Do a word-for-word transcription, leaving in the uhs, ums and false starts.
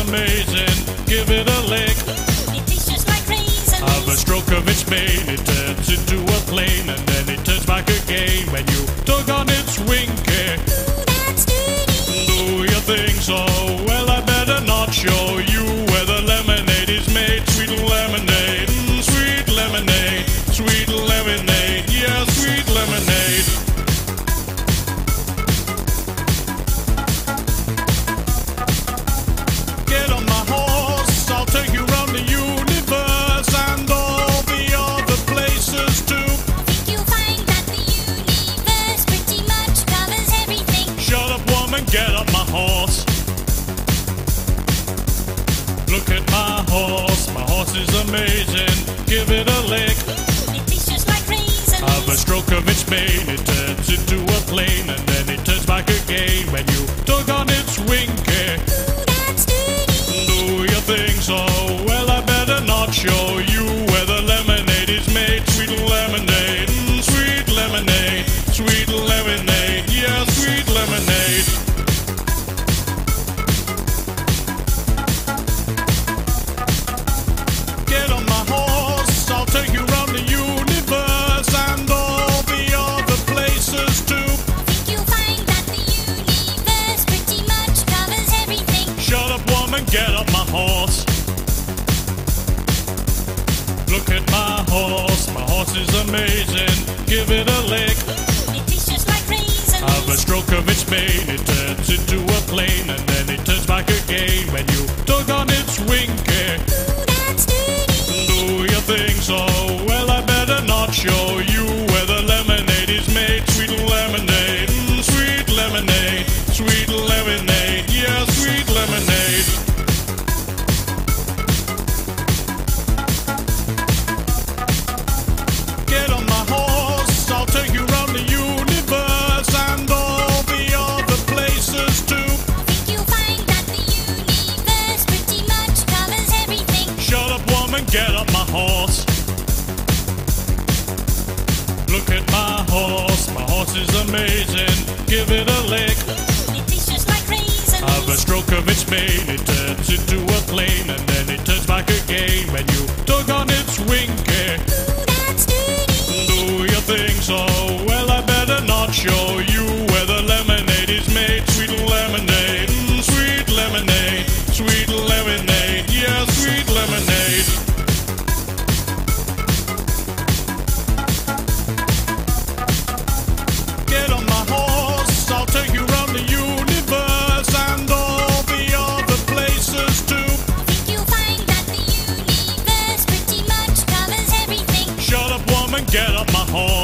amazing. Give it a lick. It tastes just like raisins. Have a stroke of its mane, it turns into a plane, and then it turns back again when you tug on its winky. Ooh, that's dirty. Do you think so? Well, I better not show you where the lemonade is made. Sweet lemonade, mm, sweet lemonade, sweet lemonade, yeah, sweet lemonade. Get on my horse, I'll take you round the universe and all the other places too. I think you'll find that the universe pretty much covers everything. Shut up, woman, get up my horse. Look at my horse, my horse is amazing. Give it a lick. Ooh, it tastes just like raisins. Have a stroke of its mane, it turns into a plane, and then it turns back again when you tug on its winky. Ooh, that's dirty. Do you think so? Well, I better not show you where the lemonade is made. Sweet lemonade, mm, sweet lemonade, sweet lemonade, yeah, sweet lemonade. Get on my horse, I'll take you round the universe and all the other places too. I think you'll find that the universe pretty much covers everything. Shut up, woman, get up my horse. Look at my horse, my horse is amazing. Give it a lick. Ooh, it tastes just like raisins. Have a stroke of its mane, it turns into a plane, and then it turns back again when you tug on its winky. Ooh, that's dirty. Do you think so? Well, I better not show you where the lemonade is made. Sweet lemonade, mm, sweet lemonade, sweet lemonade, yeah, sweet lemonade. Get on my horse, I'll take you round the universe and all the other places too. I think you'll find that the universe pretty much covers everything. Shut up, woman, get up my horse. Look at my horse, my horse is amazing. Give it a lick. Ooh, it tastes just like raisins. Have a stroke of its mane, it turns into a plane, and then it turns back again when you tug on its winky. Ooh, that's dirty. Do you think so? Well, I better not show you where the lemonade is made. Sweet lemonade, mm, sweet lemonade, sweet lemonade, yeah, sweet lemonade. Get on my horse, I'll take you round the universe and all the other places too. I think you'll find that the universe pretty much covers everything. Shut up, woman, get up my horse.